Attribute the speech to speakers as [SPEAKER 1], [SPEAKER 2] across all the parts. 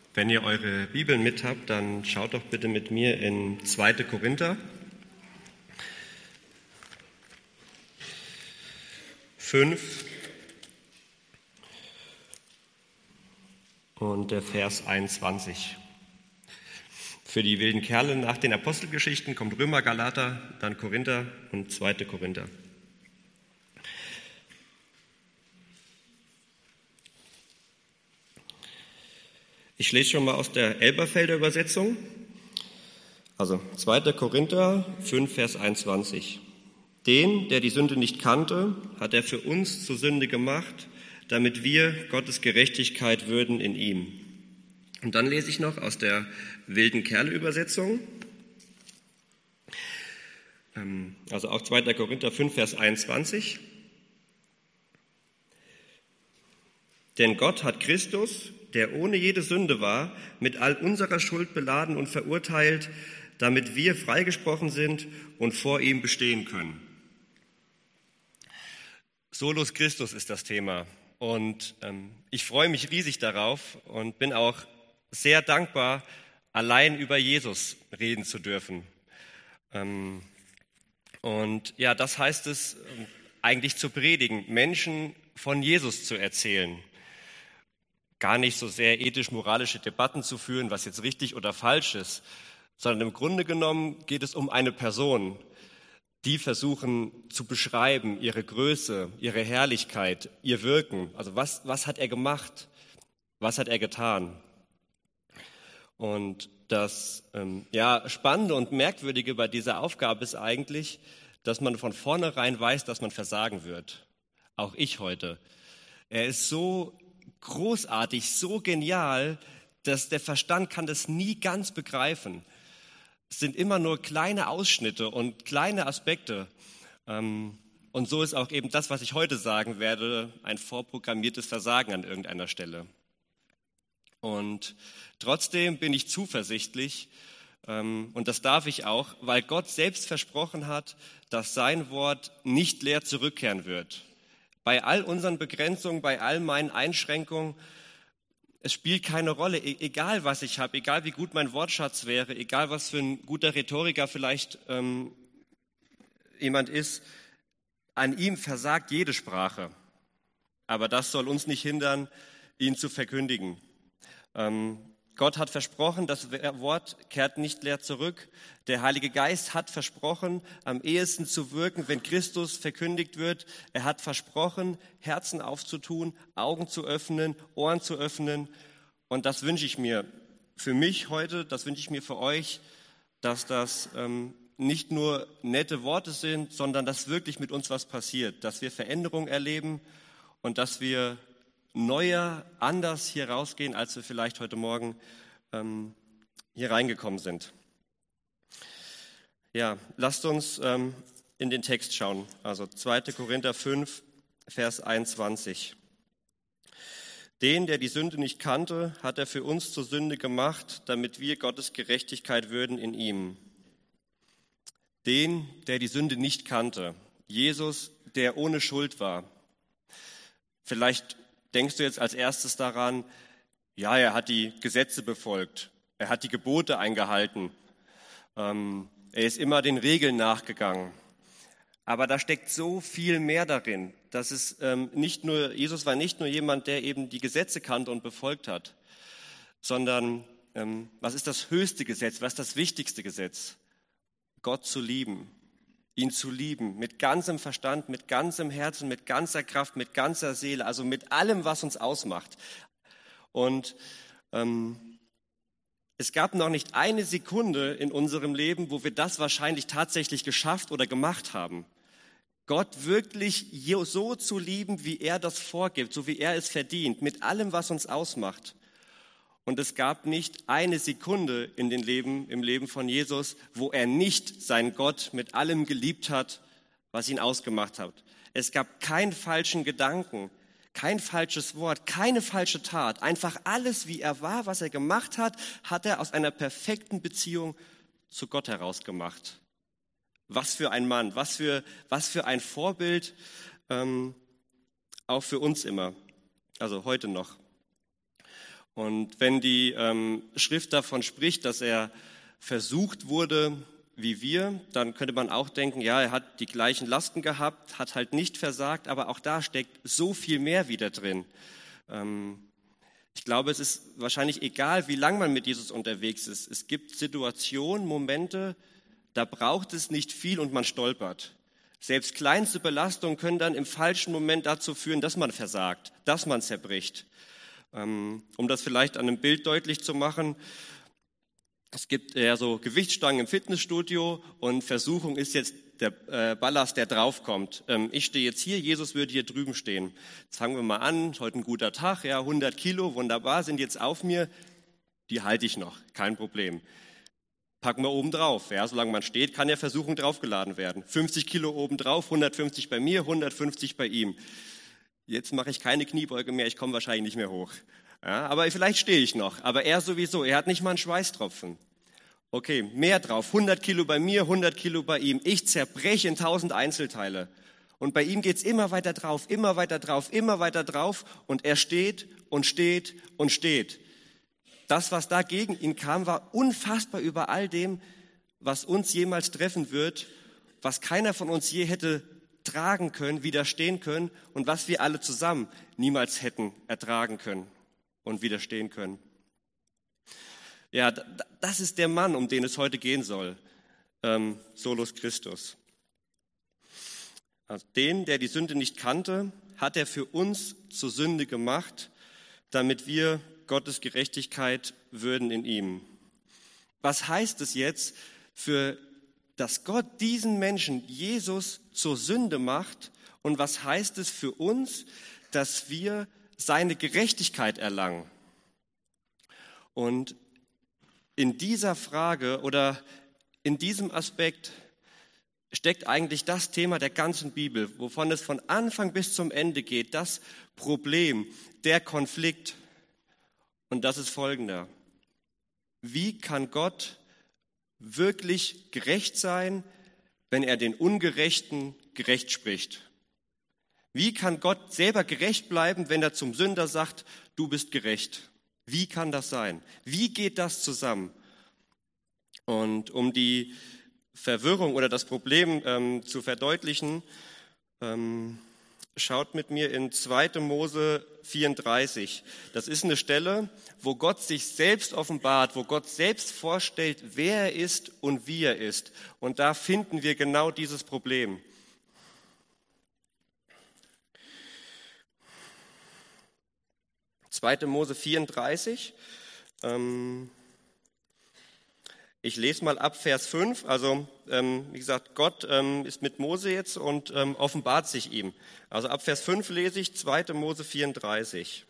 [SPEAKER 1] Wenn ihr eure Bibeln mit habt, dann schaut doch bitte mit mir in 2. Korinther 5 und der Vers 21. Für die wilden Kerle nach den Apostelgeschichten kommt Römer, Galater, dann Korinther und 2. Korinther. Ich lese schon mal aus der Elberfelder Übersetzung. Also 2. Korinther 5, Vers 21. Den, der die Sünde nicht kannte, hat er für uns zur Sünde gemacht, damit wir Gottes Gerechtigkeit würden in ihm. Und dann lese ich noch aus der wilden Kerle Übersetzung. Also auch 2. Korinther 5, Vers 21. Denn Gott hat Christus, der ohne jede Sünde war, mit all unserer Schuld beladen und verurteilt, damit wir freigesprochen sind und vor ihm bestehen können. Solus Christus ist das Thema und ich freue mich riesig darauf und bin auch sehr dankbar, allein über Jesus reden zu dürfen. Und ja, das heißt es eigentlich zu predigen, Menschen von Jesus zu erzählen. Gar nicht so sehr ethisch-moralische Debatten zu führen, was jetzt richtig oder falsch ist, sondern im Grunde genommen geht es um eine Person, die versuchen zu beschreiben, ihre Größe, ihre Herrlichkeit, ihr Wirken. Also was hat er gemacht? Was hat er getan? Und das Spannende und Merkwürdige bei dieser Aufgabe ist eigentlich, dass man von vornherein weiß, dass man versagen wird. Auch ich heute. Er ist so großartig, so genial, dass der Verstand kann das nie ganz begreifen. Es sind immer nur kleine Ausschnitte und kleine Aspekte. Und so ist auch eben das, was ich heute sagen werde, ein vorprogrammiertes Versagen an irgendeiner Stelle. Und trotzdem bin ich zuversichtlich, und das darf ich auch, weil Gott selbst versprochen hat, dass sein Wort nicht leer zurückkehren wird. Bei all unseren Begrenzungen, bei all meinen Einschränkungen, es spielt keine Rolle, egal was ich habe, egal wie gut mein Wortschatz wäre, egal was für ein guter Rhetoriker vielleicht jemand ist, an ihm versagt jede Sprache. Aber das soll uns nicht hindern, ihn zu verkündigen. Gott hat versprochen, das Wort kehrt nicht leer zurück. Der Heilige Geist hat versprochen, am ehesten zu wirken, wenn Christus verkündigt wird. Er hat versprochen, Herzen aufzutun, Augen zu öffnen, Ohren zu öffnen. Und das wünsche ich mir für mich heute, das wünsche ich mir für euch, dass das nicht nur nette Worte sind, sondern dass wirklich mit uns was passiert, dass wir Veränderung erleben und dass wir neuer, anders hier rausgehen, als wir vielleicht heute Morgen hier reingekommen sind. Ja, lasst uns in den Text schauen. Also 2. Korinther 5, Vers 21. Den, der die Sünde nicht kannte, hat er für uns zur Sünde gemacht, damit wir Gottes Gerechtigkeit würden in ihm. Den, der die Sünde nicht kannte. Jesus, der ohne Schuld war. Vielleicht denkst du jetzt als erstes daran, ja, er hat die Gesetze befolgt, er hat die Gebote eingehalten, er ist immer den Regeln nachgegangen. Aber da steckt so viel mehr darin, dass es Jesus war nicht nur jemand, der eben die Gesetze kannte und befolgt hat, sondern was ist das höchste Gesetz, was ist das wichtigste Gesetz? Gott zu lieben. Ihn zu lieben, mit ganzem Verstand, mit ganzem Herzen, mit ganzer Kraft, mit ganzer Seele, also mit allem, was uns ausmacht. Und es gab noch nicht eine Sekunde in unserem Leben, wo wir das wahrscheinlich tatsächlich geschafft oder gemacht haben. Gott wirklich so zu lieben, wie er das vorgibt, so wie er es verdient, mit allem, was uns ausmacht. Und es gab nicht eine Sekunde im Leben von Jesus, wo er nicht seinen Gott mit allem geliebt hat, was ihn ausgemacht hat. Es gab keinen falschen Gedanken, kein falsches Wort, keine falsche Tat. Einfach alles, wie er war, was er gemacht hat, hat er aus einer perfekten Beziehung zu Gott heraus gemacht. Was für ein Mann, was für ein Vorbild, auch für uns immer, also heute noch. Und wenn die Schrift davon spricht, dass er versucht wurde wie wir, dann könnte man auch denken, ja, er hat die gleichen Lasten gehabt, hat halt nicht versagt, aber auch da steckt so viel mehr wieder drin. Ich glaube, es ist wahrscheinlich egal, wie lange man mit Jesus unterwegs ist. Es gibt Situationen, Momente, da braucht es nicht viel und man stolpert. Selbst kleinste Belastungen können dann im falschen Moment dazu führen, dass man versagt, dass man zerbricht. Um das vielleicht an einem Bild deutlich zu machen, es gibt ja so Gewichtsstangen im Fitnessstudio und Versuchung ist jetzt der Ballast, der draufkommt. Ich stehe jetzt hier, Jesus würde hier drüben stehen. Jetzt fangen wir mal an, heute ein guter Tag, ja, 100 Kilo, wunderbar, sind jetzt auf mir, die halte ich noch, kein Problem. Packen wir oben drauf, ja, solange man steht, kann ja Versuchung draufgeladen werden. 50 Kilo oben drauf, 150 bei mir, 150 bei ihm. Jetzt mache ich keine Kniebeuge mehr, ich komme wahrscheinlich nicht mehr hoch. Ja, aber vielleicht stehe ich noch, aber er sowieso, er hat nicht mal einen Schweißtropfen. Okay, mehr drauf, 100 Kilo bei mir, 100 Kilo bei ihm. Ich zerbreche in 1000 Einzelteile. Und bei ihm geht's immer weiter drauf, immer weiter drauf, immer weiter drauf. Und er steht und steht und steht. Das, was da gegen ihn kam, war unfassbar über all dem, was uns jemals treffen wird, was keiner von uns je hätte tragen können, widerstehen können und was wir alle zusammen niemals hätten ertragen können und widerstehen können. Ja, das ist der Mann, um den es heute gehen soll, Solus Christus. Also den, der die Sünde nicht kannte, hat er für uns zur Sünde gemacht, damit wir Gottes Gerechtigkeit würden in ihm. Was heißt es jetzt, dass Gott diesen Menschen, Jesus, zur Sünde macht? Und was heißt es für uns, dass wir seine Gerechtigkeit erlangen? Und in dieser Frage oder in diesem Aspekt steckt eigentlich das Thema der ganzen Bibel, wovon es von Anfang bis zum Ende geht, das Problem, der Konflikt. Und das ist folgender: Wie kann Gott wirklich gerecht sein, wenn er den Ungerechten gerecht spricht? Wie kann Gott selber gerecht bleiben, wenn er zum Sünder sagt, du bist gerecht? Wie kann das sein? Wie geht das zusammen? Und um die Verwirrung oder das Problem zu verdeutlichen, schaut mit mir in 2. Mose 34. Das ist eine Stelle, wo Gott sich selbst offenbart, wo Gott selbst vorstellt, wer er ist und wie er ist. Und da finden wir genau dieses Problem. Zweite Mose 34. Ich lese mal ab Vers 5. Also, wie gesagt, Gott ist mit Mose jetzt und offenbart sich ihm. Also ab Vers 5 lese ich 2. Mose 34.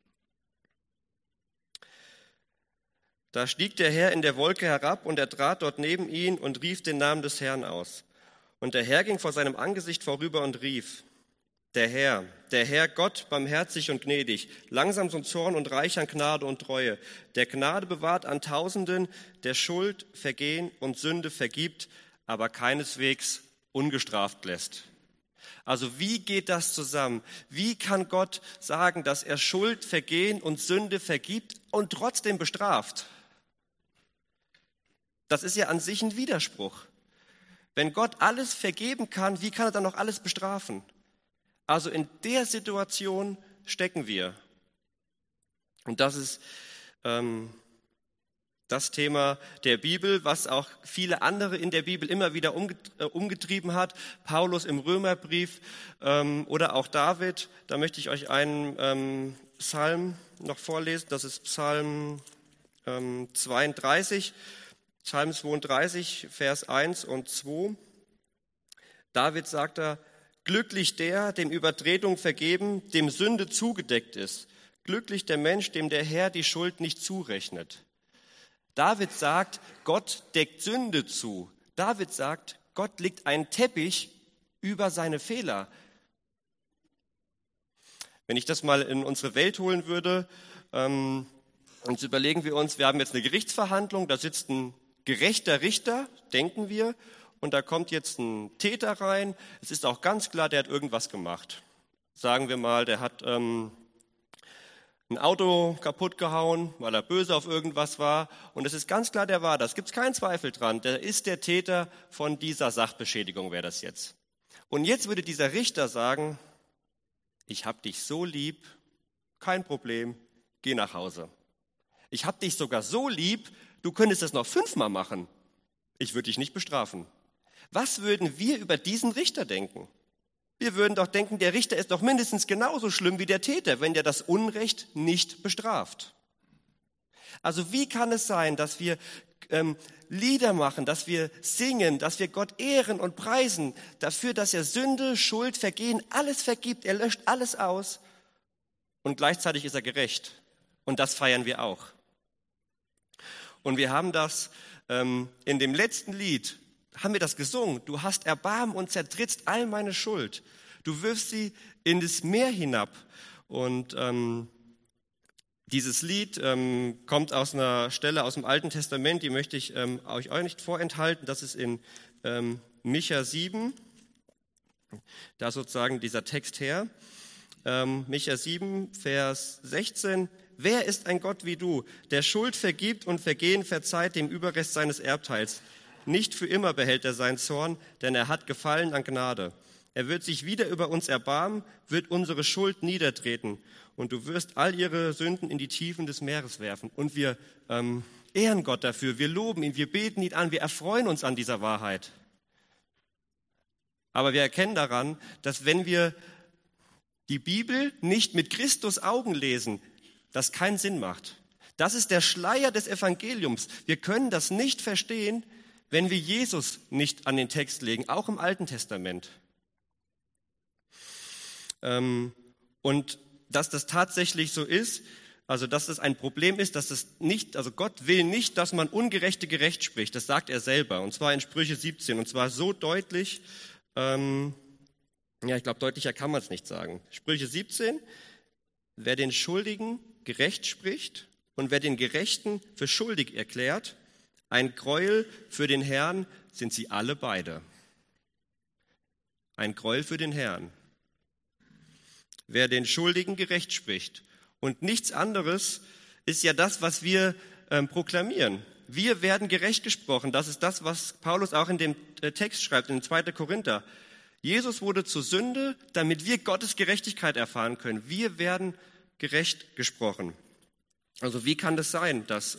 [SPEAKER 1] Da stieg der Herr in der Wolke herab und er trat dort neben ihn und rief den Namen des Herrn aus. Und der Herr ging vor seinem Angesicht vorüber und rief: der Herr Gott, barmherzig und gnädig, langsam zum Zorn und reich an Gnade und Treue, der Gnade bewahrt an Tausenden, der Schuld, Vergehen und Sünde vergibt, aber keineswegs ungestraft lässt. Also wie geht das zusammen? Wie kann Gott sagen, dass er Schuld, Vergehen und Sünde vergibt und trotzdem bestraft? Das ist ja an sich ein Widerspruch. Wenn Gott alles vergeben kann, wie kann er dann noch alles bestrafen? Also in der Situation stecken wir. Und das ist das Thema der Bibel, was auch viele andere in der Bibel immer wieder umgetrieben hat. Paulus im Römerbrief oder auch David. Da möchte ich euch einen Psalm noch vorlesen. Das ist Psalm 32, Psalm 32, Vers 1 und 2. David sagt da: Glücklich der, dem Übertretung vergeben, dem Sünde zugedeckt ist. Glücklich der Mensch, dem der Herr die Schuld nicht zurechnet. David sagt, Gott deckt Sünde zu. David sagt, Gott legt einen Teppich über seine Fehler. Wenn ich das mal in unsere Welt holen würde, und überlegen wir uns, wir haben jetzt eine Gerichtsverhandlung, da sitzt ein gerechter Richter, denken wir, und da kommt jetzt ein Täter rein. Es ist auch ganz klar, der hat irgendwas gemacht. Sagen wir mal, der hat ein Auto kaputt gehauen, weil er böse auf irgendwas war. Und es ist ganz klar, der war das. Gibt es keinen Zweifel dran. Der ist der Täter von dieser Sachbeschädigung, wäre das jetzt. Und jetzt würde dieser Richter sagen, ich habe dich so lieb, kein Problem, geh nach Hause. Ich habe dich sogar so lieb, du könntest das noch 5-mal machen. Ich würde dich nicht bestrafen. Was würden wir über diesen Richter denken? Wir würden doch denken, der Richter ist doch mindestens genauso schlimm wie der Täter, wenn der das Unrecht nicht bestraft. Also wie kann es sein, dass wir Lieder machen, dass wir singen, dass wir Gott ehren und preisen dafür, dass er Sünde, Schuld, Vergehen, alles vergibt, er löscht alles aus und gleichzeitig ist er gerecht. Und das feiern wir auch. Und wir haben das in dem letzten Lied, haben wir das gesungen. Du hast Erbarmen und zertrittst all meine Schuld. Du wirfst sie in das Meer hinab. Und dieses Lied kommt aus einer Stelle aus dem Alten Testament, die möchte ich euch nicht vorenthalten. Das ist in Micha 7, da sozusagen dieser Text her. Micha 7, Vers 16. Wer ist ein Gott wie du, der Schuld vergibt und Vergehen verzeiht dem Überrest seines Erbteils? Nicht für immer behält er seinen Zorn, denn er hat Gefallen an Gnade. Er wird sich wieder über uns erbarmen, wird unsere Schuld niedertreten. Und du wirst all ihre Sünden in die Tiefen des Meeres werfen. Und wir ehren Gott dafür, wir loben ihn, wir beten ihn an, wir erfreuen uns an dieser Wahrheit. Aber wir erkennen daran, dass wenn wir die Bibel nicht mit Christus Augen lesen, das keinen Sinn macht. Das ist der Schleier des Evangeliums. Wir können das nicht verstehen, wenn wir Jesus nicht an den Text legen, auch im Alten Testament. Und dass das tatsächlich so ist, also dass das ein Problem ist, dass das nicht, also Gott will nicht, dass man Ungerechte gerecht spricht. Das sagt er selber, und zwar in Sprüche 17, und zwar so deutlich, ich glaube, deutlicher kann man es nicht sagen. Sprüche 17, wer den Schuldigen gerecht spricht und wer den Gerechten für schuldig erklärt, ein Gräuel für den Herrn sind sie alle beide. Ein Gräuel für den Herrn. Wer den Schuldigen gerecht spricht. Und nichts anderes ist ja das, was wir proklamieren. Wir werden gerecht gesprochen. Das ist das, was Paulus auch in dem Text schreibt, in 2. Korinther. Jesus wurde zur Sünde, damit wir Gottes Gerechtigkeit erfahren können. Wir werden gerecht gesprochen. Also wie kann das sein, dass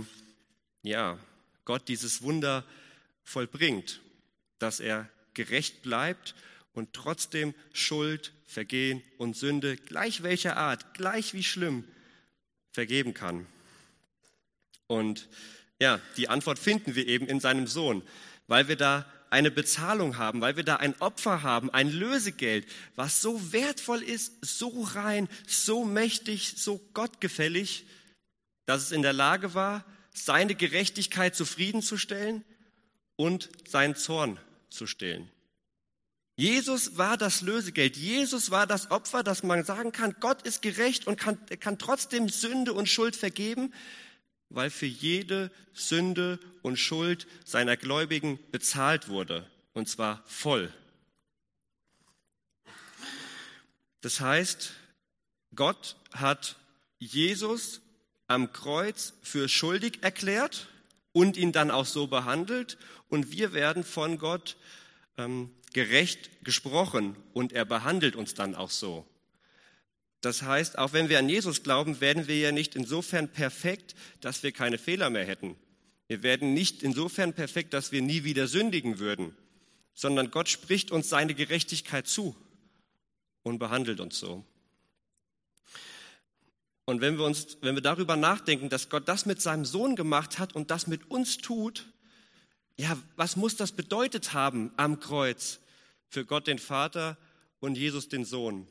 [SPEAKER 1] Gott dieses Wunder vollbringt, dass er gerecht bleibt und trotzdem Schuld, Vergehen und Sünde, gleich welcher Art, gleich wie schlimm, vergeben kann? Und ja, die Antwort finden wir eben in seinem Sohn, weil wir da eine Bezahlung haben, weil wir da ein Opfer haben, ein Lösegeld, was so wertvoll ist, so rein, so mächtig, so gottgefällig, dass es in der Lage war, seine Gerechtigkeit zufriedenzustellen und seinen Zorn zu stillen. Jesus war das Lösegeld, Jesus war das Opfer, dass man sagen kann, Gott ist gerecht und kann trotzdem Sünde und Schuld vergeben, weil für jede Sünde und Schuld seiner Gläubigen bezahlt wurde, und zwar voll. Das heißt, Gott hat Jesus am Kreuz für schuldig erklärt und ihn dann auch so behandelt, und wir werden von Gott gerecht gesprochen und er behandelt uns dann auch so. Das heißt, auch wenn wir an Jesus glauben, werden wir ja nicht insofern perfekt, dass wir keine Fehler mehr hätten. Wir werden nicht insofern perfekt, dass wir nie wieder sündigen würden, sondern Gott spricht uns seine Gerechtigkeit zu und behandelt uns so. Und wenn wir darüber nachdenken, dass Gott das mit seinem Sohn gemacht hat und das mit uns tut, ja, was muss das bedeutet haben am Kreuz für Gott den Vater und Jesus den Sohn?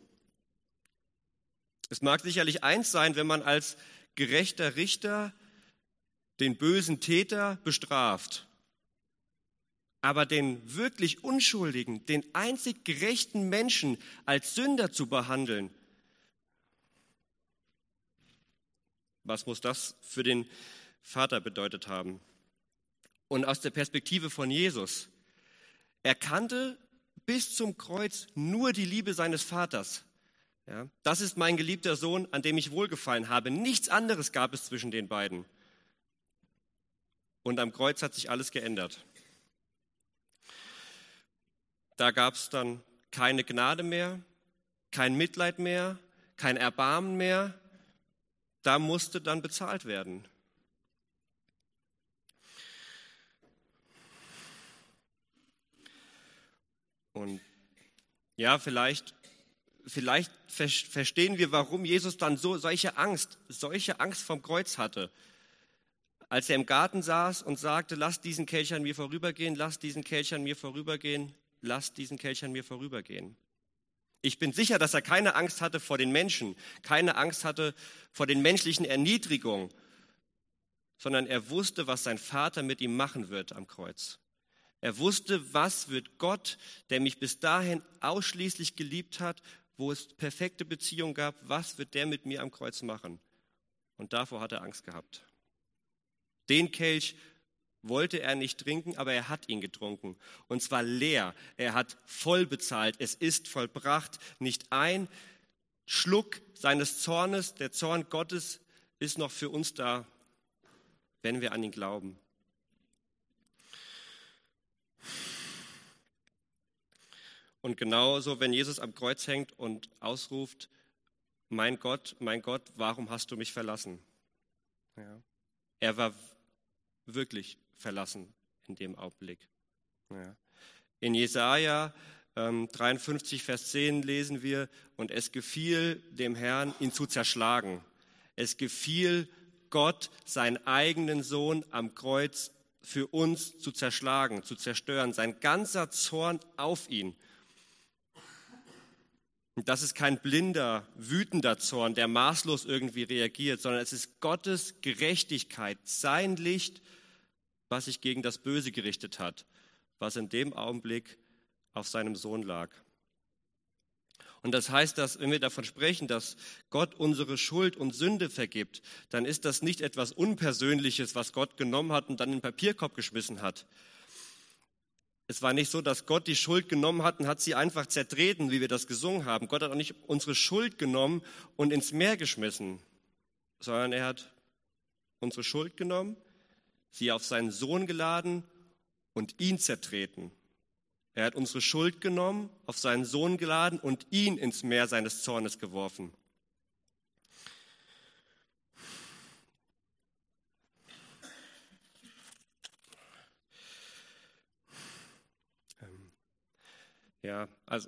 [SPEAKER 1] Es mag sicherlich eins sein, wenn man als gerechter Richter den bösen Täter bestraft, aber den wirklich Unschuldigen, den einzig gerechten Menschen als Sünder zu behandeln, was muss das für den Vater bedeutet haben? Und aus der Perspektive von Jesus, er kannte bis zum Kreuz nur die Liebe seines Vaters. Ja, das ist mein geliebter Sohn, an dem ich wohlgefallen habe. Nichts anderes gab es zwischen den beiden. Und am Kreuz hat sich alles geändert. Da gab es dann keine Gnade mehr, kein Mitleid mehr, kein Erbarmen mehr. Da musste dann bezahlt werden. Und ja, vielleicht verstehen wir, warum Jesus dann solche Angst vom Kreuz hatte. Als er im Garten saß und sagte, lasst diesen Kelch an mir vorübergehen, lasst diesen Kelch an mir vorübergehen, lasst diesen Kelch an mir vorübergehen. Ich bin sicher, dass er keine Angst hatte vor den Menschen, keine Angst hatte vor den menschlichen Erniedrigungen, sondern er wusste, was sein Vater mit ihm machen wird am Kreuz. Er wusste, was wird Gott, der mich bis dahin ausschließlich geliebt hat, wo es perfekte Beziehung gab, was wird der mit mir am Kreuz machen? Und davor hat er Angst gehabt. Den Kelch wollte er nicht trinken, aber er hat ihn getrunken. Und zwar leer. Er hat voll bezahlt. Es ist vollbracht. Nicht ein Schluck seines Zornes, der Zorn Gottes, ist noch für uns da, wenn wir an ihn glauben. Und genauso, wenn Jesus am Kreuz hängt und ausruft, mein Gott, warum hast du mich verlassen? Ja. Er war wirklich verlassen in dem Augenblick. Ja. In Jesaja 53, Vers 10 lesen wir, und es gefiel dem Herrn, ihn zu zerschlagen. Es gefiel Gott, seinen eigenen Sohn am Kreuz für uns zu zerschlagen, zu zerstören. Sein ganzer Zorn auf ihn. Und das ist kein blinder, wütender Zorn, der maßlos irgendwie reagiert, sondern es ist Gottes Gerechtigkeit, sein Licht, was sich gegen das Böse gerichtet hat, was in dem Augenblick auf seinem Sohn lag. Und das heißt, dass wenn wir davon sprechen, dass Gott unsere Schuld und Sünde vergibt, dann ist das nicht etwas Unpersönliches, was Gott genommen hat und dann in den Papierkorb geschmissen hat. Es war nicht so, dass Gott die Schuld genommen hat und hat sie einfach zertreten, wie wir das gesungen haben. Gott hat auch nicht unsere Schuld genommen und ins Meer geschmissen, sondern er hat unsere Schuld genommen, sie auf seinen Sohn geladen und ihn zertreten. Er hat unsere Schuld genommen, auf seinen Sohn geladen und ihn ins Meer seines Zornes geworfen. Ja, also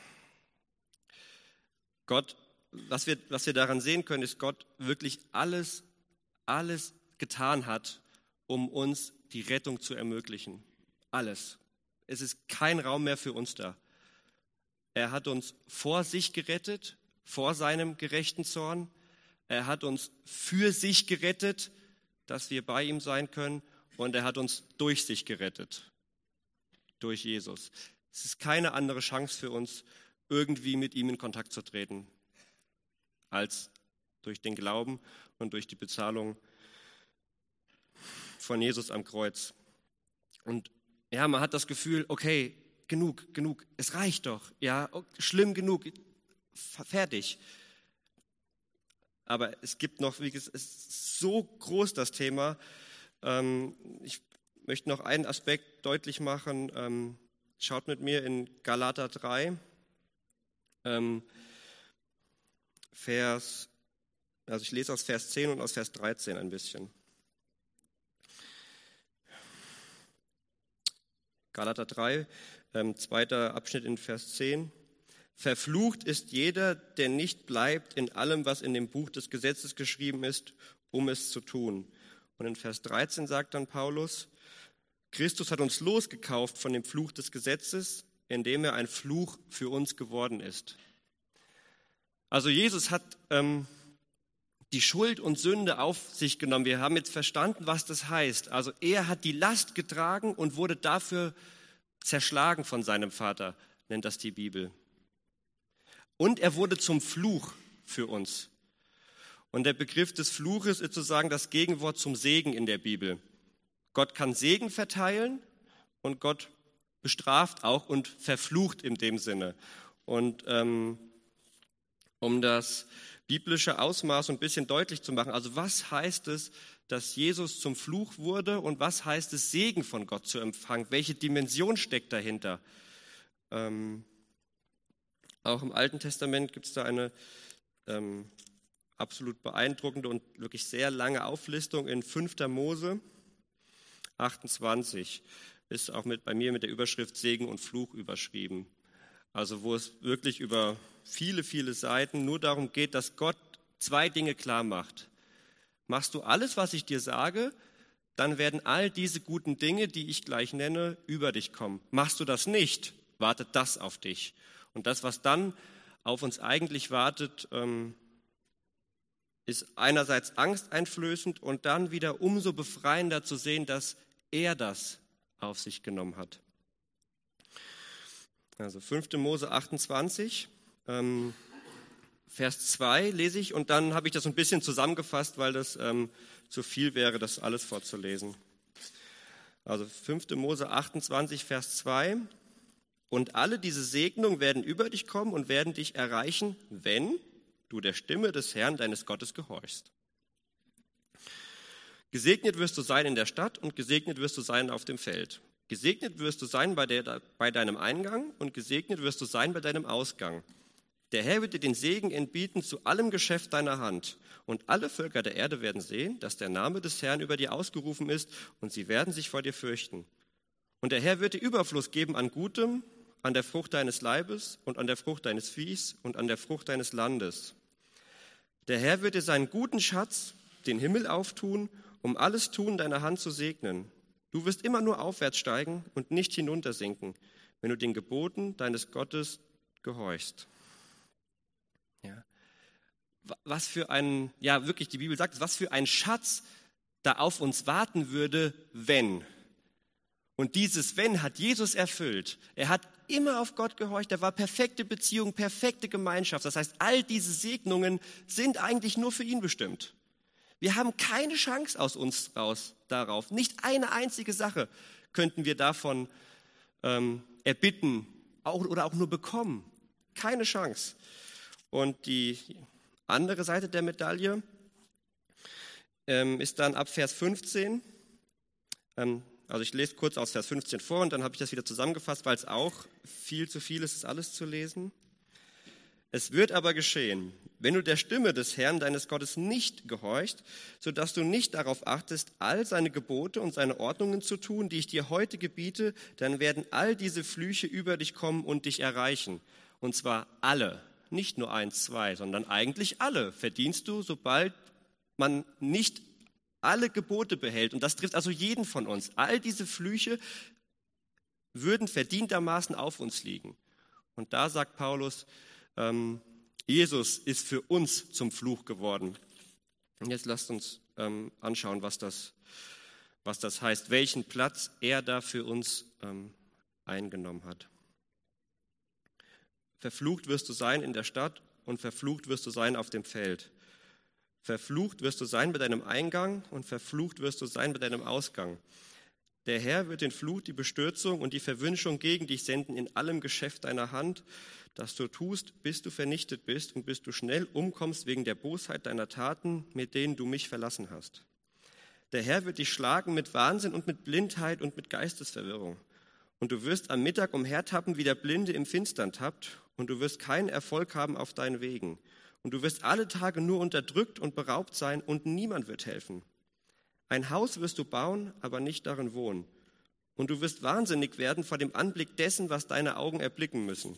[SPEAKER 1] Gott, was wir daran sehen können, ist, Gott wirklich alles getan hat, um uns die Rettung zu ermöglichen. Alles. Es ist kein Raum mehr für uns da. Er hat uns vor sich gerettet, vor seinem gerechten Zorn. Er hat uns für sich gerettet, dass wir bei ihm sein können. Und er hat uns durch sich gerettet, durch Jesus. Es ist keine andere Chance für uns, irgendwie mit ihm in Kontakt zu treten, als durch den Glauben und durch die Bezahlung von Jesus am Kreuz. Und ja, man hat das Gefühl, okay, genug, es reicht doch, ja, schlimm genug, fertig. Aber es gibt noch, wie gesagt, es ist so groß das Thema. Ich möchte noch einen Aspekt deutlich machen. Schaut mit mir in Galater 3, ich lese aus Vers 10 und aus Vers 13 ein bisschen. Galater 3, zweiter Abschnitt in Vers 10. Verflucht ist jeder, der nicht bleibt in allem, was in dem Buch des Gesetzes geschrieben ist, um es zu tun. Und in Vers 13 sagt dann Paulus, Christus hat uns losgekauft von dem Fluch des Gesetzes, indem er ein Fluch für uns geworden ist. Also Jesus hat die Schuld und Sünde auf sich genommen. Wir haben jetzt verstanden, was das heißt. Also er hat die Last getragen und wurde dafür zerschlagen von seinem Vater, nennt das die Bibel. Und er wurde zum Fluch für uns. Und der Begriff des Fluches ist sozusagen das Gegenwort zum Segen in der Bibel. Gott kann Segen verteilen und Gott bestraft auch und verflucht in dem Sinne. Und um das biblische Ausmaß ein bisschen deutlich zu machen. Also was heißt es, dass Jesus zum Fluch wurde und was heißt es, Segen von Gott zu empfangen? Welche Dimension steckt dahinter? Auch im Alten Testament gibt es da eine absolut beeindruckende und wirklich sehr lange Auflistung in 5. Mose 28. Ist auch bei mir mit der Überschrift Segen und Fluch überschrieben. Also wo es wirklich über viele, viele Seiten nur darum geht, dass Gott 2 Dinge klar macht. Machst du alles, was ich dir sage, dann werden all diese guten Dinge, die ich gleich nenne, über dich kommen. Machst du das nicht, wartet das auf dich. Und das, was dann auf uns eigentlich wartet, ist einerseits angsteinflößend und dann wieder umso befreiender zu sehen, dass er das auf sich genommen hat. Also 5. Mose 28, Vers 2 lese ich und dann habe ich das ein bisschen zusammengefasst, weil das zu viel wäre, das alles vorzulesen. Also 5. Mose 28, Vers 2. Und alle diese Segnungen werden über dich kommen und werden dich erreichen, wenn du der Stimme des Herrn, deines Gottes, gehorchst. Gesegnet wirst du sein in der Stadt und gesegnet wirst du sein auf dem Feld. Gesegnet wirst du sein bei deinem Eingang und gesegnet wirst du sein bei deinem Ausgang. Der Herr wird dir den Segen entbieten zu allem Geschäft deiner Hand. Und alle Völker der Erde werden sehen, dass der Name des Herrn über dir ausgerufen ist und sie werden sich vor dir fürchten. Und der Herr wird dir Überfluss geben an Gutem, an der Frucht deines Leibes und an der Frucht deines Viehs und an der Frucht deines Landes. Der Herr wird dir seinen guten Schatz, den Himmel, auftun, um alles Tun deiner Hand zu segnen. Du wirst immer nur aufwärts steigen und nicht hinuntersinken, wenn du den Geboten deines Gottes gehorchst. Ja. Was für ein, ja wirklich, die Bibel sagt, was für ein Schatz da auf uns warten würde, wenn. Und dieses Wenn hat Jesus erfüllt. Er hat immer auf Gott gehorcht, er war perfekte Beziehung, perfekte Gemeinschaft. Das heißt, all diese Segnungen sind eigentlich nur für ihn bestimmt. Wir haben keine Chance aus uns raus darauf. Nicht eine einzige Sache könnten wir davon erbitten oder auch nur bekommen. Keine Chance. Und die andere Seite der Medaille ist dann ab Vers 15. Also ich lese kurz aus Vers 15 vor und dann habe ich das wieder zusammengefasst, weil es auch viel zu viel ist, das alles zu lesen. Es wird aber geschehen, wenn du der Stimme des Herrn, deines Gottes, nicht gehorchst, sodass du nicht darauf achtest, all seine Gebote und seine Ordnungen zu tun, die ich dir heute gebiete, dann werden all diese Flüche über dich kommen und dich erreichen. Und zwar alle, nicht nur 1, 2, sondern eigentlich alle verdienst du, sobald man nicht alle Gebote behält. Und das trifft also jeden von uns. All diese Flüche würden verdientermaßen auf uns liegen. Und da sagt Paulus, Jesus ist für uns zum Fluch geworden. Und jetzt lasst uns anschauen, was das heißt, welchen Platz er da für uns eingenommen hat. Verflucht wirst du sein in der Stadt und verflucht wirst du sein auf dem Feld. Verflucht wirst du sein bei deinem Eingang und verflucht wirst du sein bei deinem Ausgang. Der Herr wird den Fluch, die Bestürzung und die Verwünschung gegen dich senden in allem Geschäft deiner Hand, das du tust, bis du vernichtet bist und bis du schnell umkommst wegen der Bosheit deiner Taten, mit denen du mich verlassen hast. Der Herr wird dich schlagen mit Wahnsinn und mit Blindheit und mit Geistesverwirrung. Und du wirst am Mittag umhertappen, wie der Blinde im Finstern tappt, und du wirst keinen Erfolg haben auf deinen Wegen. Und du wirst alle Tage nur unterdrückt und beraubt sein, und niemand wird helfen. Ein Haus wirst du bauen, aber nicht darin wohnen. Und du wirst wahnsinnig werden vor dem Anblick dessen, was deine Augen erblicken müssen.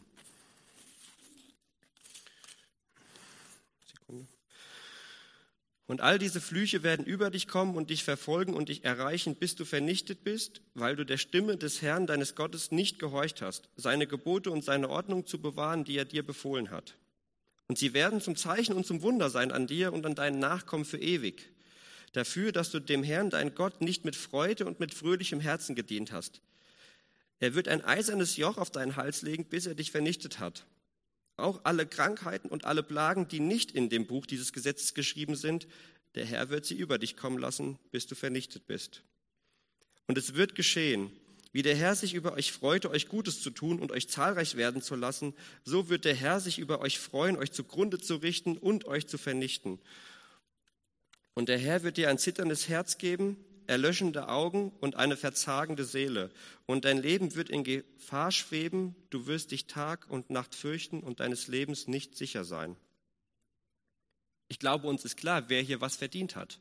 [SPEAKER 1] Und all diese Flüche werden über dich kommen und dich verfolgen und dich erreichen, bis du vernichtet bist, weil du der Stimme des Herrn, deines Gottes, nicht gehorcht hast, seine Gebote und seine Ordnung zu bewahren, die er dir befohlen hat. Und sie werden zum Zeichen und zum Wunder sein an dir und an deinen Nachkommen für ewig, dafür, dass du dem Herrn, dein Gott, nicht mit Freude und mit fröhlichem Herzen gedient hast. Er wird ein eisernes Joch auf deinen Hals legen, bis er dich vernichtet hat. Auch alle Krankheiten und alle Plagen, die nicht in dem Buch dieses Gesetzes geschrieben sind, der Herr wird sie über dich kommen lassen, bis du vernichtet bist. Und es wird geschehen, Wie der Herr sich über euch freute, euch Gutes zu tun und euch zahlreich werden zu lassen, so wird der Herr sich über euch freuen, euch zugrunde zu richten und euch zu vernichten. Und der Herr wird dir ein zitterndes Herz geben, erlöschende Augen und eine verzagende Seele. Und dein Leben wird in Gefahr schweben, du wirst dich Tag und Nacht fürchten und deines Lebens nicht sicher sein. Ich glaube, uns ist klar, wer hier was verdient hat.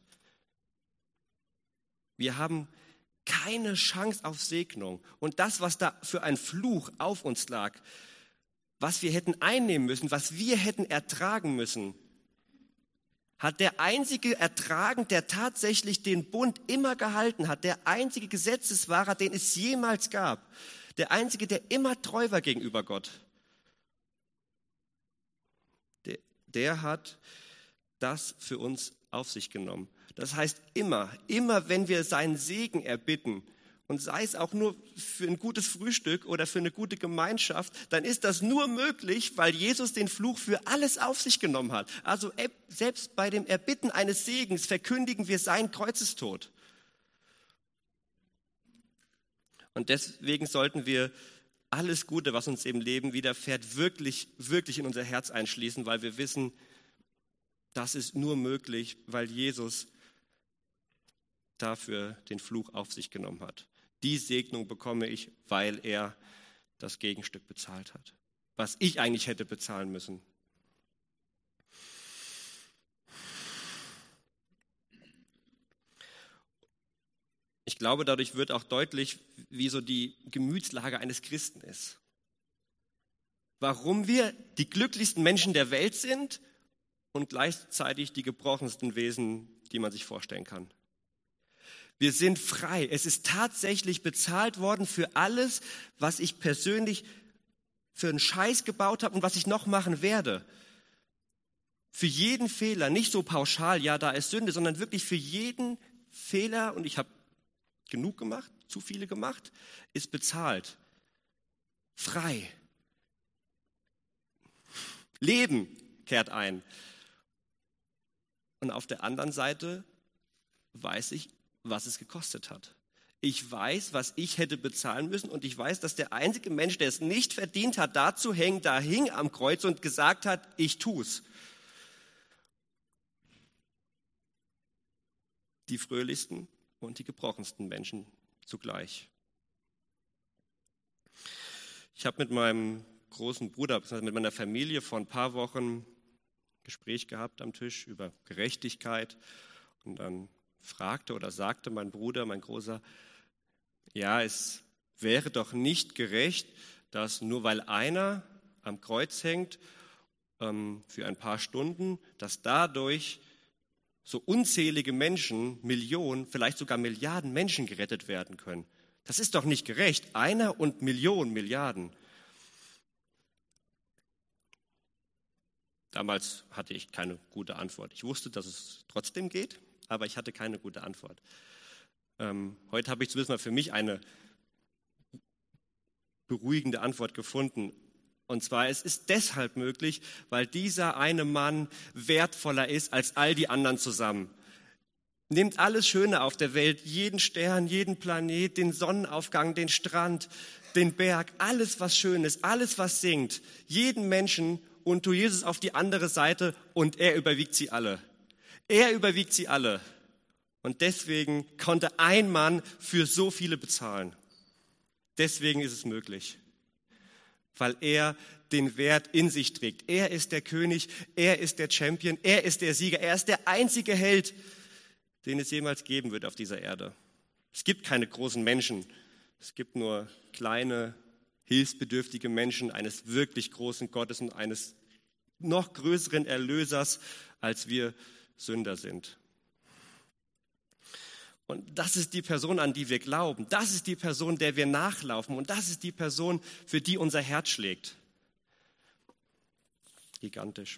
[SPEAKER 1] Wir haben keine Chance auf Segnung. Und das, was da für ein Fluch auf uns lag, was wir hätten einnehmen müssen, was wir hätten ertragen müssen, hat der einzige ertragen, der tatsächlich den Bund immer gehalten hat, der einzige Gesetzeswahrer, den es jemals gab, der einzige, der immer treu war gegenüber Gott. Der hat das für uns auf sich genommen. Das heißt, immer wenn wir seinen Segen erbitten, und sei es auch nur für ein gutes Frühstück oder für eine gute Gemeinschaft, dann ist das nur möglich, weil Jesus den Fluch für alles auf sich genommen hat. Also selbst bei dem Erbitten eines Segens verkündigen wir seinen Kreuzestod. Und deswegen sollten wir alles Gute, was uns im Leben widerfährt, wirklich in unser Herz einschließen, weil wir wissen, das ist nur möglich, weil Jesus dafür den Fluch auf sich genommen hat. Die Segnung bekomme ich, weil er das Gegenstück bezahlt hat, was ich eigentlich hätte bezahlen müssen. Ich glaube, dadurch wird auch deutlich, wie so die Gemütslage eines Christen ist. Warum wir die glücklichsten Menschen der Welt sind und gleichzeitig die gebrochensten Wesen, die man sich vorstellen kann. Wir sind frei. Es ist tatsächlich bezahlt worden für alles, was ich persönlich für einen Scheiß gebaut habe und was ich noch machen werde. Für jeden Fehler, nicht so pauschal, ja, da ist Sünde, sondern wirklich für jeden Fehler, und ich habe genug gemacht, zu viele gemacht, ist bezahlt. Frei. Leben kehrt ein. Und auf der anderen Seite weiß ich, was es gekostet hat. Ich weiß, was ich hätte bezahlen müssen, und ich weiß, dass der einzige Mensch, der es nicht verdient hat, da hing am Kreuz und gesagt hat, ich tu's. Die fröhlichsten und die gebrochensten Menschen zugleich. Ich habe mit meinem großen Bruder, mit meiner Familie vor ein paar Wochen ein Gespräch gehabt am Tisch über Gerechtigkeit, und dann sagte mein Bruder, mein Großer, ja, es wäre doch nicht gerecht, dass nur weil einer am Kreuz hängt für ein paar Stunden, dass dadurch so unzählige Menschen, Millionen, vielleicht sogar Milliarden Menschen gerettet werden können. Das ist doch nicht gerecht. Einer und Millionen, Milliarden. Damals hatte ich keine gute Antwort. Ich wusste, dass es trotzdem geht, aber ich hatte keine gute Antwort. Heute habe ich zumindest mal für mich eine beruhigende Antwort gefunden. Und zwar, es ist deshalb möglich, weil dieser eine Mann wertvoller ist als all die anderen zusammen. Nimmt alles Schöne auf der Welt, jeden Stern, jeden Planet, den Sonnenaufgang, den Strand, den Berg, alles was schön ist, alles was singt, jeden Menschen, und tu Jesus auf die andere Seite, und er überwiegt sie alle. Er überwiegt sie alle. Und deswegen konnte ein Mann für so viele bezahlen. Deswegen ist es möglich. Weil er den Wert in sich trägt. Er ist der König, er ist der Champion, er ist der Sieger, er ist der einzige Held, den es jemals geben wird auf dieser Erde. Es gibt keine großen Menschen, es gibt nur kleine, hilfsbedürftige Menschen eines wirklich großen Gottes und eines noch größeren Erlösers, als wir Sünder sind. Und das ist die Person, an die wir glauben. Das ist die Person, der wir nachlaufen. Und das ist die Person, für die unser Herz schlägt. Gigantisch.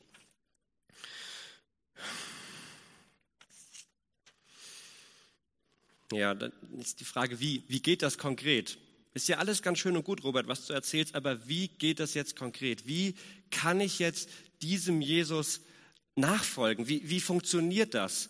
[SPEAKER 1] Ja, dann ist die Frage, wie geht das konkret? Ist ja alles ganz schön und gut, Robert, was du erzählst, aber wie geht das jetzt konkret? Wie kann ich jetzt diesem Jesus nachfolgen? Wie funktioniert das?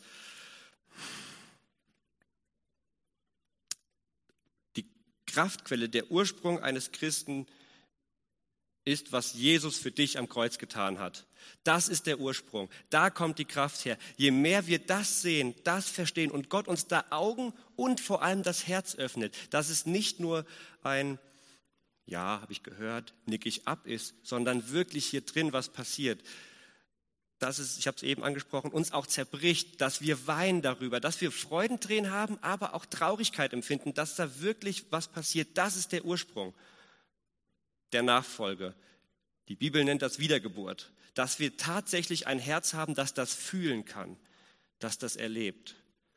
[SPEAKER 1] Kraftquelle, der Ursprung eines Christen ist, was Jesus für dich am Kreuz getan hat. Das ist der Ursprung. Da kommt die Kraft her. Je mehr wir das sehen, das verstehen und Gott uns da Augen und vor allem das Herz öffnet, dass es nicht nur ein, ja, habe ich gehört, nick ich ab ist, sondern wirklich hier drin was passiert. Dass es, ich habe es eben angesprochen, uns auch zerbricht, dass wir weinen darüber, dass wir Freudentränen haben, aber auch Traurigkeit empfinden, dass da wirklich was passiert. Das ist der Ursprung der Nachfolge. Die Bibel nennt das Wiedergeburt. Dass wir tatsächlich ein Herz haben, das das fühlen kann, das das erlebt.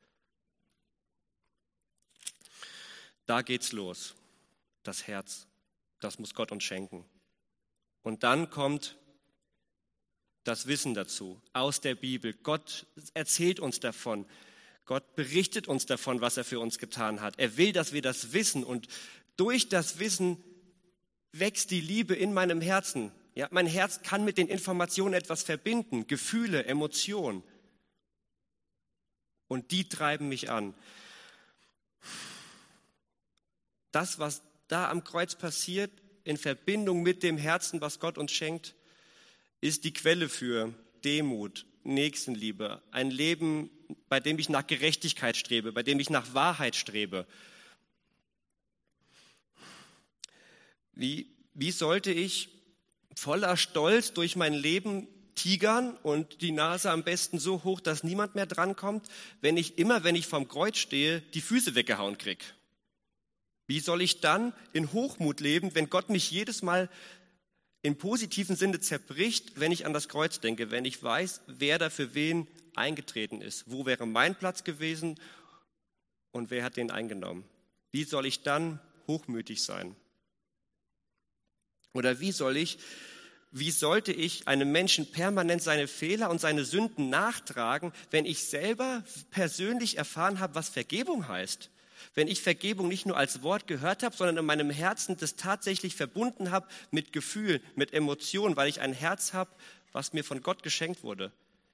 [SPEAKER 1] Da geht's los. Das Herz, das muss Gott uns schenken. Und dann kommt das Wissen dazu aus der Bibel. Gott erzählt uns davon. Gott berichtet uns davon, was er für uns getan hat. Er will, dass wir das wissen und durch das Wissen wächst die Liebe in meinem Herzen. Ja, mein Herz kann mit den Informationen etwas verbinden, Gefühle, Emotionen. Und die treiben mich an. Das, was da am Kreuz passiert, in Verbindung mit dem Herzen, was Gott uns schenkt, ist die Quelle für Demut, Nächstenliebe, ein Leben, bei dem ich nach Gerechtigkeit strebe, bei dem ich nach Wahrheit strebe. Wie sollte ich voller Stolz durch mein Leben tigern und die Nase am besten so hoch, dass niemand mehr drankommt, wenn ich vom Kreuz stehe, die Füße weggehauen kriege? Wie soll ich dann in Hochmut leben, wenn Gott mich jedes Mal im positiven Sinne zerbricht, wenn ich an das Kreuz denke, wenn ich weiß, wer da für wen eingetreten ist? Wo wäre mein Platz gewesen und wer hat den eingenommen? Wie soll ich dann hochmütig sein? Oder wie sollte ich einem Menschen permanent seine Fehler und seine Sünden nachtragen, wenn ich selber persönlich erfahren habe, was Vergebung heißt? Wenn ich Vergebung nicht nur als Wort gehört habe, sondern in meinem Herzen das tatsächlich verbunden habe mit Gefühl, mit Emotionen, weil ich ein Herz habe, was mir von Gott geschenkt wurde.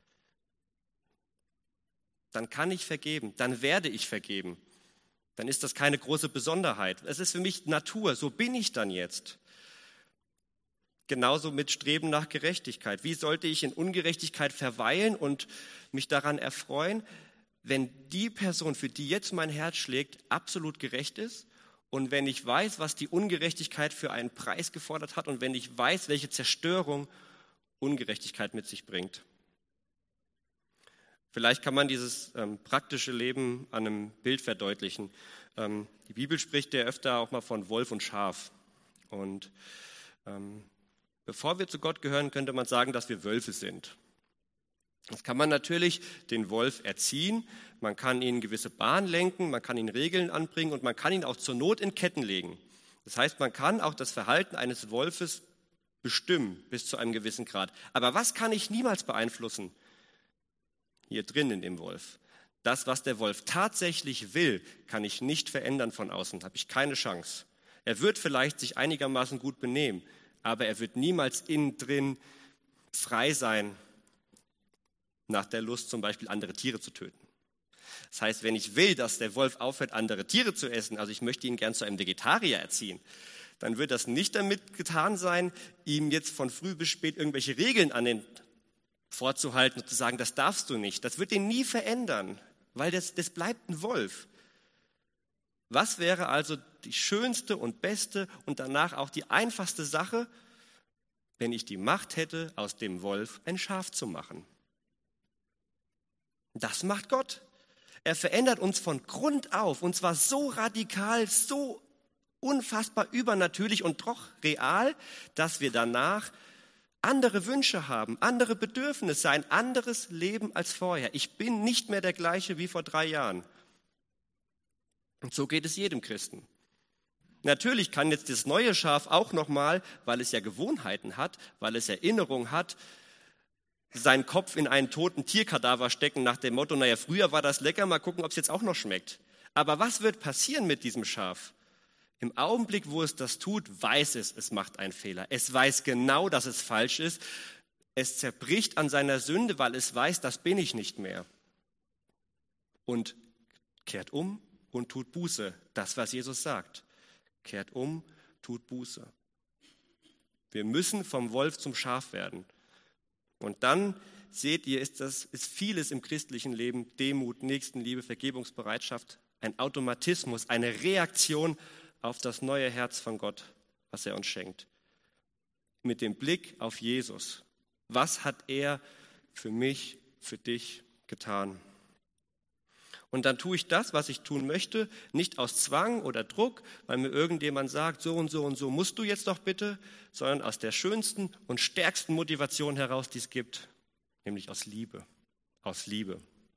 [SPEAKER 1] Dann kann ich vergeben, dann werde ich vergeben. Dann ist das keine große Besonderheit. Es ist für mich Natur, so bin ich dann jetzt. Genauso mit Streben nach Gerechtigkeit. Wie sollte ich in Ungerechtigkeit verweilen und mich daran erfreuen, wenn die Person, für die jetzt mein Herz schlägt, absolut gerecht ist und wenn ich weiß, was die Ungerechtigkeit für einen Preis gefordert hat und wenn ich weiß, welche Zerstörung Ungerechtigkeit mit sich bringt. Vielleicht kann man dieses praktische Leben an einem Bild verdeutlichen. Die Bibel spricht ja öfter auch mal von Wolf und Schaf. Und bevor wir zu Gott gehören, könnte man sagen, dass wir Wölfe sind. Jetzt kann man natürlich den Wolf erziehen, man kann ihn in gewisse Bahnen lenken, man kann ihn Regeln anbringen und man kann ihn auch zur Not in Ketten legen. Das heißt, man kann auch das Verhalten eines Wolfes bestimmen bis zu einem gewissen Grad. Aber was kann ich niemals beeinflussen? Hier drin in dem Wolf. Das, was der Wolf tatsächlich will, kann ich nicht verändern von außen, habe ich keine Chance. Er wird vielleicht sich einigermaßen gut benehmen, aber er wird niemals innen drin frei sein, nach der Lust zum Beispiel andere Tiere zu töten. Das heißt, wenn ich will, dass der Wolf aufhört, andere Tiere zu essen, also ich möchte ihn gern zu einem Vegetarier erziehen, dann wird das nicht damit getan sein, ihm jetzt von früh bis spät irgendwelche Regeln vorzuhalten und zu sagen, das darfst du nicht. Das wird ihn nie verändern, weil das bleibt ein Wolf. Was wäre also die schönste und beste und danach auch die einfachste Sache, wenn ich die Macht hätte, aus dem Wolf ein Schaf zu machen? Das macht Gott. Er verändert uns von Grund auf und zwar so radikal, so unfassbar übernatürlich und doch real, dass wir danach andere Wünsche haben, andere Bedürfnisse, ein anderes Leben als vorher. Ich bin nicht mehr der gleiche wie vor 3 Jahren. Und so geht es jedem Christen. Natürlich kann jetzt das neue Schaf auch nochmal, weil es ja Gewohnheiten hat, weil es Erinnerung hat, seinen Kopf in einen toten Tierkadaver stecken nach dem Motto, naja, früher war das lecker, mal gucken, ob es jetzt auch noch schmeckt. Aber was wird passieren mit diesem Schaf? Im Augenblick, wo es das tut, weiß es macht einen Fehler. Es weiß genau, dass es falsch ist. Es zerbricht an seiner Sünde, weil es weiß, das bin ich nicht mehr. Und kehrt um und tut Buße, das, was Jesus sagt. Kehrt um, tut Buße. Wir müssen vom Wolf zum Schaf werden. Und dann, seht ihr, ist vieles im christlichen Leben, Demut, Nächstenliebe, Vergebungsbereitschaft, ein Automatismus, eine Reaktion auf das neue Herz von Gott, was er uns schenkt. Mit dem Blick auf Jesus. Was hat er für mich, für dich getan? Und dann tue ich das, was ich tun möchte, nicht aus Zwang oder Druck, weil mir irgendjemand sagt, so und so und so musst du jetzt doch bitte, sondern aus der schönsten und stärksten Motivation heraus, die es gibt, nämlich aus Liebe. Aus Liebe.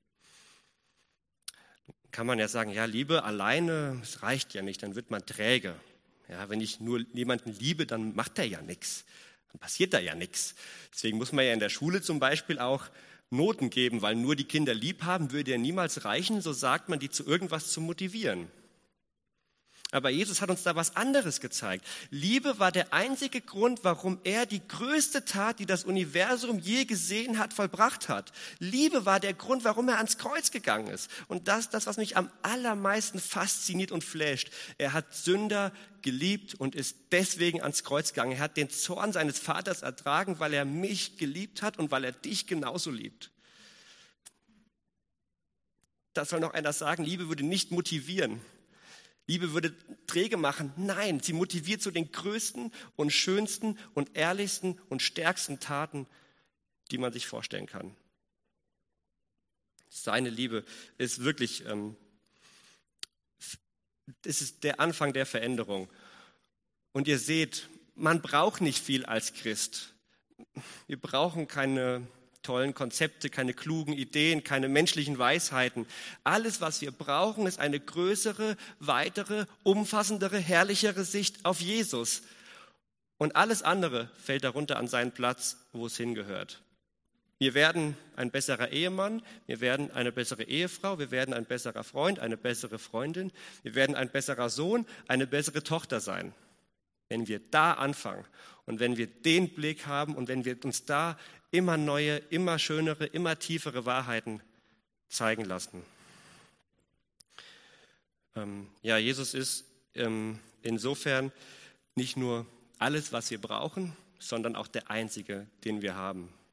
[SPEAKER 1] Kann man ja sagen, ja, Liebe alleine, es reicht ja nicht, dann wird man träge. Ja, wenn ich nur jemanden liebe, dann macht er ja nichts, dann passiert da ja nichts. Deswegen muss man ja in der Schule zum Beispiel auch Noten geben, weil nur die Kinder lieb haben, würde ja niemals reichen, so sagt man, die zu irgendwas zu motivieren. Aber Jesus hat uns da was anderes gezeigt. Liebe war der einzige Grund, warum er die größte Tat, die das Universum je gesehen hat, vollbracht hat. Liebe war der Grund, warum er ans Kreuz gegangen ist. Und das ist das, was mich am allermeisten fasziniert und flasht. Er hat Sünder geliebt und ist deswegen ans Kreuz gegangen. Er hat den Zorn seines Vaters ertragen, weil er mich geliebt hat und weil er dich genauso liebt. Das soll noch einer sagen, Liebe würde nicht motivieren. Liebe würde träge machen. Nein, sie motiviert zu den größten und schönsten und ehrlichsten und stärksten Taten, die man sich vorstellen kann. Seine Liebe ist wirklich, es ist der Anfang der Veränderung. Und ihr seht, man braucht nicht viel als Christ. Wir brauchen keine tollen Konzepte, keine klugen Ideen, keine menschlichen Weisheiten. Alles, was wir brauchen, ist eine größere, weitere, umfassendere, herrlichere Sicht auf Jesus. Und alles andere fällt darunter an seinen Platz, wo es hingehört. Wir werden ein besserer Ehemann, wir werden eine bessere Ehefrau, wir werden ein besserer Freund, eine bessere Freundin, wir werden ein besserer Sohn, eine bessere Tochter sein. Wenn wir da anfangen und wenn wir den Blick haben und wenn wir uns da immer neue, immer schönere, immer tiefere Wahrheiten zeigen lassen. Ja, Jesus ist insofern nicht nur alles, was wir brauchen, sondern auch der Einzige, den wir haben.